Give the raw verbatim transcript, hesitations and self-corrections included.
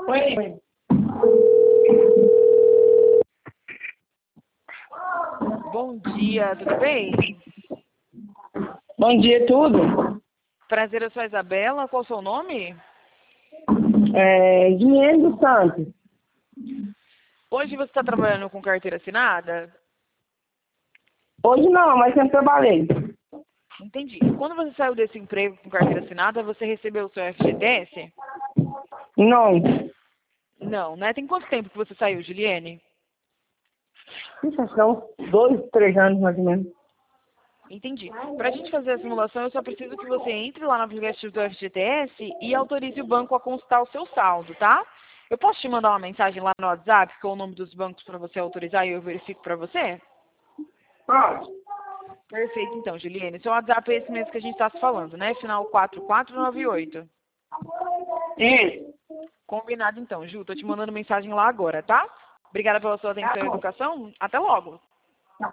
Oi. Bom dia, tudo bem? Bom dia, tudo? Prazer, eu sou a Isabela. Qual o seu nome? É, Dinheiro do Santos. Hoje você está trabalhando com carteira assinada? Hoje não, mas sempre trabalhei. Entendi. Quando você saiu desse emprego com carteira assinada, você recebeu o seu F G T S? Não. Não, né? Tem quanto tempo que você saiu, Juliane? Isso são dois, três anos mais ou menos. Entendi. Para a gente fazer a simulação, eu só preciso que você entre lá no aplicativo do F G T S e autorize o banco a consultar o seu saldo, tá? Eu posso te mandar uma mensagem lá no WhatsApp com o nome dos bancos para você autorizar e eu verifico para você? Pronto. Perfeito, então, Juliane. Seu WhatsApp é esse mesmo que a gente está se falando, né? Final quatro quatro nove oito. Isso. Combinado, então, Ju. Tô te mandando mensagem lá agora, tá? Obrigada pela sua atenção e educação. Até logo.